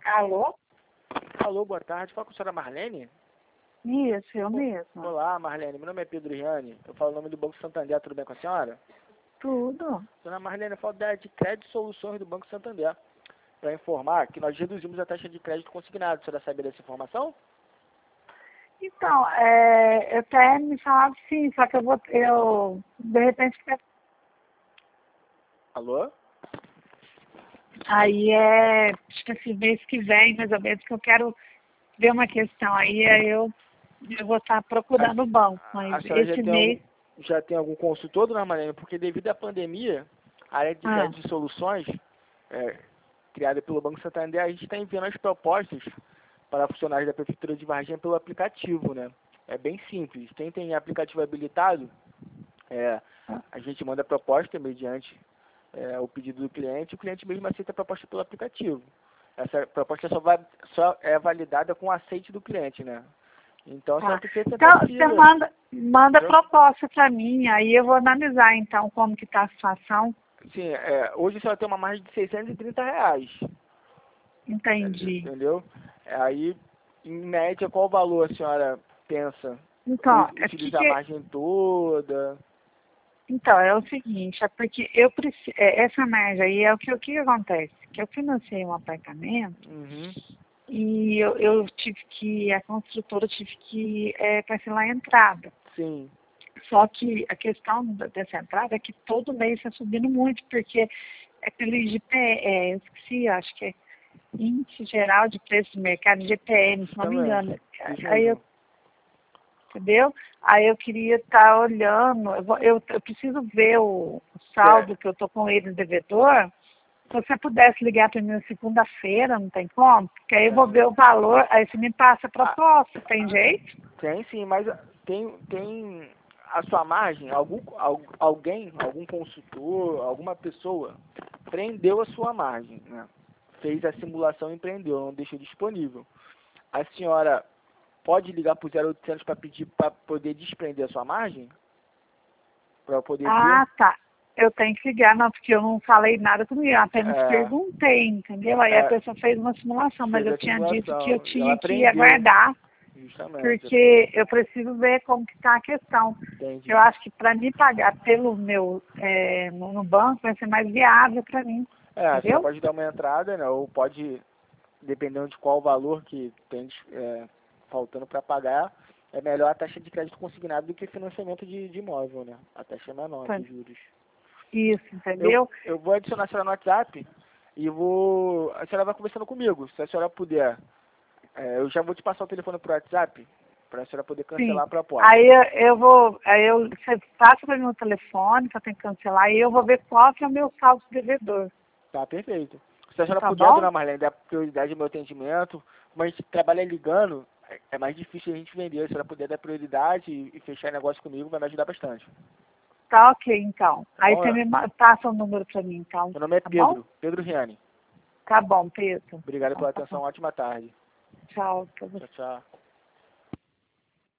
Alô? Alô, boa tarde. Fala com a senhora Marlene? Isso, eu mesma. Olá, Marlene. Meu nome é Pedro Riani. Eu falo o nome do Banco Santander. Tudo bem com a senhora? Tudo. Dona Marlene, eu falo da área de crédito e soluções do Banco Santander. Para informar que nós reduzimos a taxa de crédito consignado. A senhora sabia dessa informação? Então, eu até me falava sim, só que de repente, Alô? aí acho que esse mês que vem, mais ou menos, que eu quero ver uma questão. Aí eu vou estar procurando o banco, A mas senhora esse mês... já tem algum consultor, dona Marlene? Porque devido à pandemia, a área de crédito e soluções, criada pelo Banco Santander, a gente está enviando as propostas para funcionários da Prefeitura de Varginha pelo aplicativo, né? É bem simples. Quem tem aplicativo habilitado, a gente manda a proposta mediante o pedido do cliente, o cliente mesmo aceita a proposta pelo aplicativo. Essa proposta só é validada com o aceite do cliente, né? Então, só precisa ter Então, você manda proposta para mim, aí eu vou analisar, então, como que está a situação. Sim, hoje só tem uma margem de R$ 630. Entendi. Entendeu? Aí, em média, qual valor a senhora pensa? Então, Utilizar a margem toda? Então, é o seguinte, é porque eu preciso, essa margem aí é o que acontece? Que eu financei um apartamento e a construtora tive que parcelar a entrada. Sim. Só que a questão dessa entrada é que todo mês está subindo muito, porque é pelo IGPM, eu esqueci, acho que é Índice Geral de Preços do Mercado, IGPM, se não me engano. Entendeu? Aí eu queria estar olhando, eu preciso ver o saldo que eu estou com ele devedor. Se você pudesse ligar para mim na segunda-feira, não tem como? Porque aí eu vou ver o valor, aí você me passa a proposta, tem jeito? Tem sim, mas tem a sua margem, algum consultor, alguma pessoa prendeu a sua margem, né? Fez a simulação e prendeu, não deixou disponível. A senhora pode ligar para o 0800 para pedir para poder desprender a sua margem? Para poder ver? Tá. Eu tenho que ligar, não, porque eu não falei nada comigo, eu apenas perguntei, entendeu? Aí a pessoa fez uma simulação, mas eu tinha dito que eu tinha que aguardar, porque eu preciso ver como que está a questão. Entendi. Eu acho que para me pagar pelo meu, no banco, vai ser mais viável para mim, Você pode dar uma entrada, né? Ou pode, dependendo de qual valor que tem faltando para pagar, é melhor a taxa de crédito consignado do que financiamento de imóvel, né? A taxa é menor de juros. Isso, entendeu? Eu vou adicionar a senhora no WhatsApp e a senhora vai conversando comigo. Se a senhora puder, eu já vou te passar o telefone pro WhatsApp para a senhora poder cancelar a proposta. Aí você passa para mim o telefone, que eu tenho que cancelar, e eu vou ver qual que é o meu saldo devedor. Tá, perfeito. Se a senhora puder, dona Marlene, dar prioridade ao meu atendimento, como a gente trabalha ligando, é mais difícil a gente vender. Se a senhora puder dar prioridade e fechar negócio comigo, vai me ajudar bastante. Tá ok, então. Aí você me passa o número para mim, então. Meu nome é Pedro, Pedro Riani. Tá bom, Pedro. Obrigado pela atenção, ótima tarde. Tchau. Tchau, tchau.